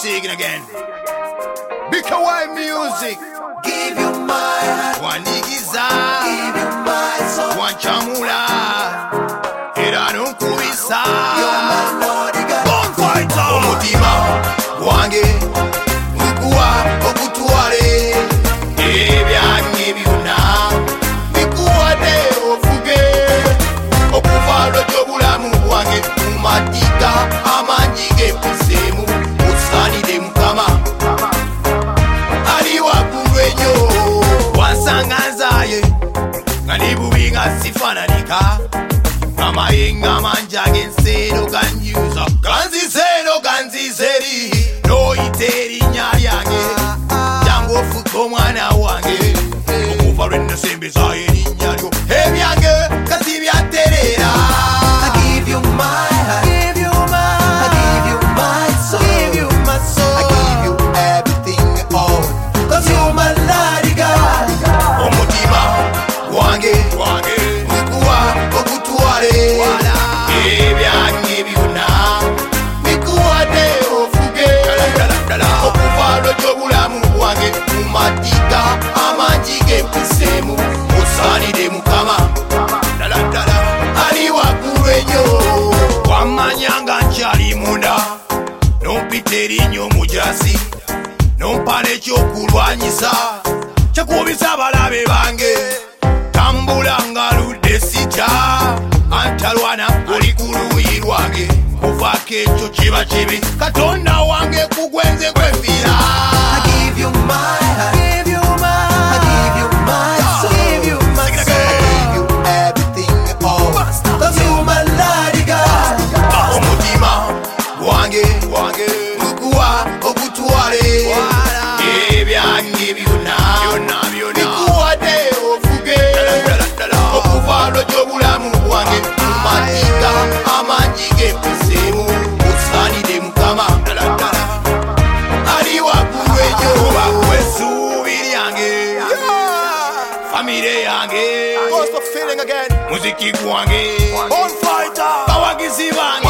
singing again. Big Hawaii music. Give you my heart, One Igiza, give you my soul. one Chamula, era nunkubisa. You're my bodyguard. Bonfighter. Omutima gwange gukuwa okutwale ebyange byonna bikuwadde ofuge okuva lw'ekyobulamu bwange mu matiga amangi g'empuseemu osaanidde Mukama ali waggulu ennyo wansanga nzaaye nga ndi bubi nga sifaananika amayenga mangi ag'enseero ganjuza ganziseero ganzizeri n'oyita erinnya lyange jangu ofuke omwana wange okuva lwe nasembeza erinnya lyo ebyange kati byatereera. I give you my heart, give you my heart, I give you my soul, give you my soul. I give you everything all, 'cause you're my bodyguard. Omutima gwange gukuwa okutwale ebyange byonna bikuwadde ofuge okuva lw'ekyobulamu bwange mu matiga amangi g'empuseemu osaanidde Mukama ddala ali waggulu ennyo wammanya nga nkyali munda n'ompita erinnya omujasi n'ompa n'ekyokulwanyisa kyekuubisa abalabe bange tambula nga ludde sijja antalwana oli ku luuyi lwange kuvaako ekyo kiba kibi Katonda wange kugwenze gwefiira. I give you my heart, give you my heart, I give you my soul, give you my soul. I give you everything all, 'cause you're my bodyguard. Omutima gwange gukuwa okutwale ebyange byonna bikuwadde ofuge okuva lw'ekyobulamu bwange mu matiga amangi g'empuseemu osaanidde Mukama ali waggulu ennyo essuubi lyange famire yange muziki gwange bawagizi bange